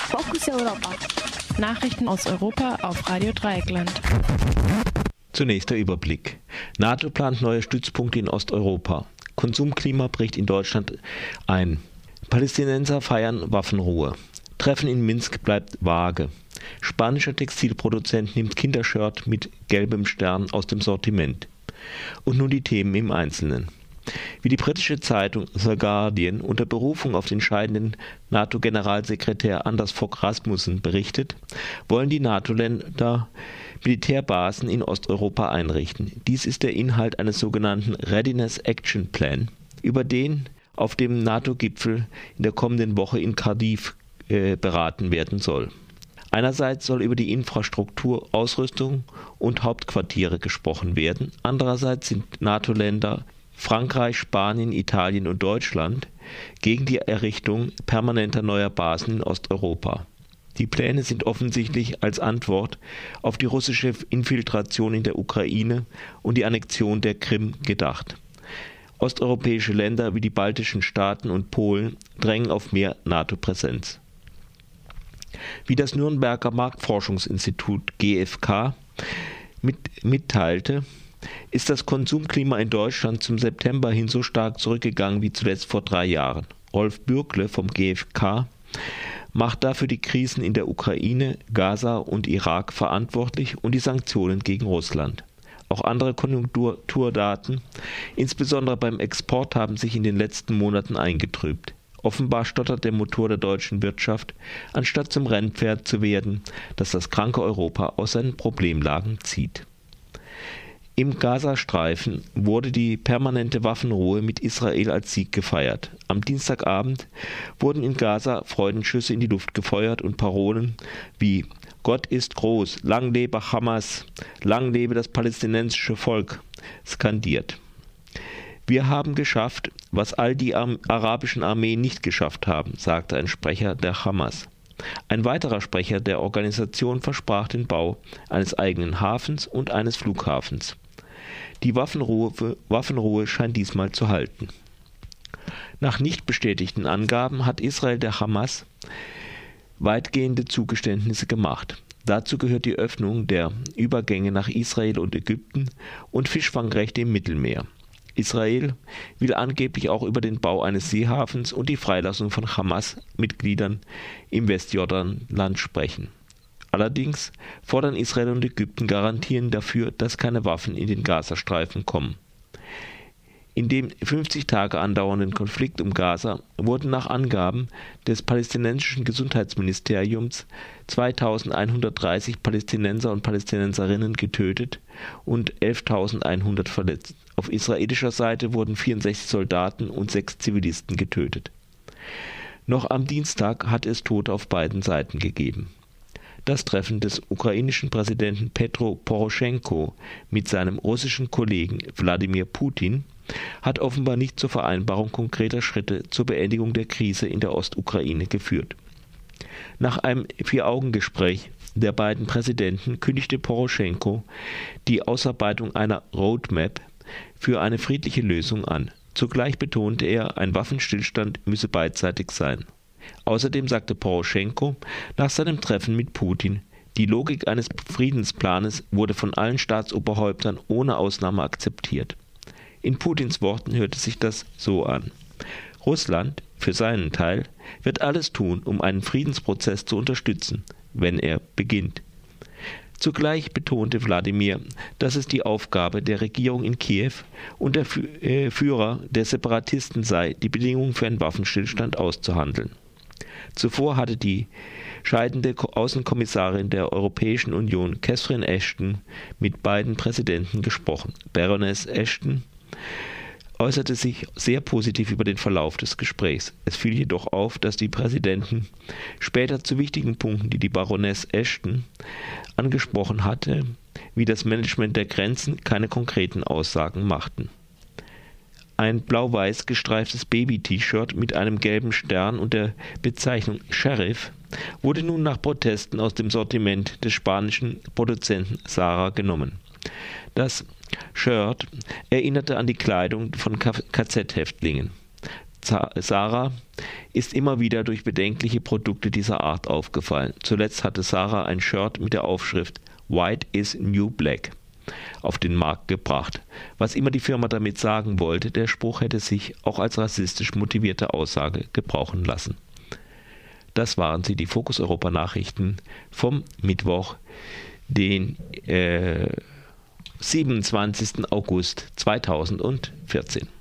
Fokus Europa. Nachrichten aus Europa auf Radio Dreieckland. Zunächst der Überblick. NATO plant neue Stützpunkte in Osteuropa. Konsumklima bricht in Deutschland ein. Palästinenser feiern Waffenruhe. Treffen in Minsk bleibt vage. Spanischer Textilproduzent nimmt Kindershirt mit gelbem Stern aus dem Sortiment. Und nun die Themen im Einzelnen. Wie die britische Zeitung The Guardian unter Berufung auf den scheidenden NATO-Generalsekretär Anders Fogh Rasmussen berichtet, wollen die NATO-Länder Militärbasen in Osteuropa einrichten. Dies ist der Inhalt eines sogenannten Readiness Action Plan, über den auf dem NATO-Gipfel in der kommenden Woche in Cardiff beraten werden soll. Einerseits soll über die Infrastruktur, Ausrüstung und Hauptquartiere gesprochen werden. Andererseits sind NATO-Länder Frankreich, Spanien, Italien und Deutschland gegen die Errichtung permanenter neuer Basen in Osteuropa. Die Pläne sind offensichtlich als Antwort auf die russische Infiltration in der Ukraine und die Annexion der Krim gedacht. Osteuropäische Länder wie die baltischen Staaten und Polen drängen auf mehr NATO-Präsenz. Wie das Nürnberger Marktforschungsinstitut GfK mitteilte, ist das Konsumklima in Deutschland zum September hin so stark zurückgegangen wie zuletzt vor 3 Jahren. Rolf Bürkle vom GfK macht dafür die Krisen in der Ukraine, Gaza und Irak verantwortlich und die Sanktionen gegen Russland. Auch andere Konjunkturdaten, insbesondere beim Export, haben sich in den letzten Monaten eingetrübt. Offenbar stottert der Motor der deutschen Wirtschaft, anstatt zum Rennpferd zu werden, das das kranke Europa aus seinen Problemlagen zieht. Im Gazastreifen wurde die permanente Waffenruhe mit Israel als Sieg gefeiert. Am Dienstagabend wurden in Gaza Freudenschüsse in die Luft gefeuert und Parolen wie »Gott ist groß, lang lebe Hamas, lang lebe das palästinensische Volk« skandiert. Wir haben geschafft, was all die arabischen Armeen nicht geschafft haben, sagte ein Sprecher der Hamas. Ein weiterer Sprecher der Organisation versprach den Bau eines eigenen Hafens und eines Flughafens. Die Waffenruhe scheint diesmal zu halten. Nach nicht bestätigten Angaben hat Israel der Hamas weitgehende Zugeständnisse gemacht. Dazu gehört die Öffnung der Übergänge nach Israel und Ägypten und Fischfangrechte im Mittelmeer. Israel will angeblich auch über den Bau eines Seehafens und die Freilassung von Hamas-Mitgliedern im Westjordanland sprechen. Allerdings fordern Israel und Ägypten Garantien dafür, dass keine Waffen in den Gazastreifen kommen. In dem 50 Tage andauernden Konflikt um Gaza wurden nach Angaben des palästinensischen Gesundheitsministeriums 2130 Palästinenser und Palästinenserinnen getötet und 11.100 verletzt. Auf israelischer Seite wurden 64 Soldaten und 6 Zivilisten getötet. Noch am Dienstag hat es Tote auf beiden Seiten gegeben. Das Treffen des ukrainischen Präsidenten Petro Poroschenko mit seinem russischen Kollegen Wladimir Putin hat offenbar nicht zur Vereinbarung konkreter Schritte zur Beendigung der Krise in der Ostukraine geführt. Nach einem 4-Augen-Gespräch der beiden Präsidenten kündigte Poroschenko die Ausarbeitung einer Roadmap für eine friedliche Lösung an. Zugleich betonte er, ein Waffenstillstand müsse beidseitig sein. Außerdem sagte Poroschenko nach seinem Treffen mit Putin, die Logik eines Friedensplanes wurde von allen Staatsoberhäuptern ohne Ausnahme akzeptiert. In Putins Worten hörte sich das so an: Russland, für seinen Teil, wird alles tun, um einen Friedensprozess zu unterstützen, wenn er beginnt. Zugleich betonte Wladimir, dass es die Aufgabe der Regierung in Kiew und der Führer der Separatisten sei, die Bedingungen für einen Waffenstillstand auszuhandeln. Zuvor hatte die scheidende Außenkommissarin der Europäischen Union, Catherine Ashton, mit beiden Präsidenten gesprochen. Baroness Ashton äußerte sich sehr positiv über den Verlauf des Gesprächs. Es fiel jedoch auf, dass die Präsidenten später zu wichtigen Punkten, die die Baroness Ashton angesprochen hatte, wie das Management der Grenzen, keine konkreten Aussagen machten. Ein blau-weiß gestreiftes Baby-T-Shirt mit einem gelben Stern und der Bezeichnung Sheriff wurde nun nach Protesten aus dem Sortiment des spanischen Produzenten Zara genommen. Das Shirt erinnerte an die Kleidung von KZ-Häftlingen. Zara ist immer wieder durch bedenkliche Produkte dieser Art aufgefallen. Zuletzt hatte Zara ein Shirt mit der Aufschrift White is New Black auf den Markt gebracht. Was immer die Firma damit sagen wollte, der Spruch hätte sich auch als rassistisch motivierte Aussage gebrauchen lassen. Das waren sie, die Fokus Europa Nachrichten vom Mittwoch, den 27. August 2014.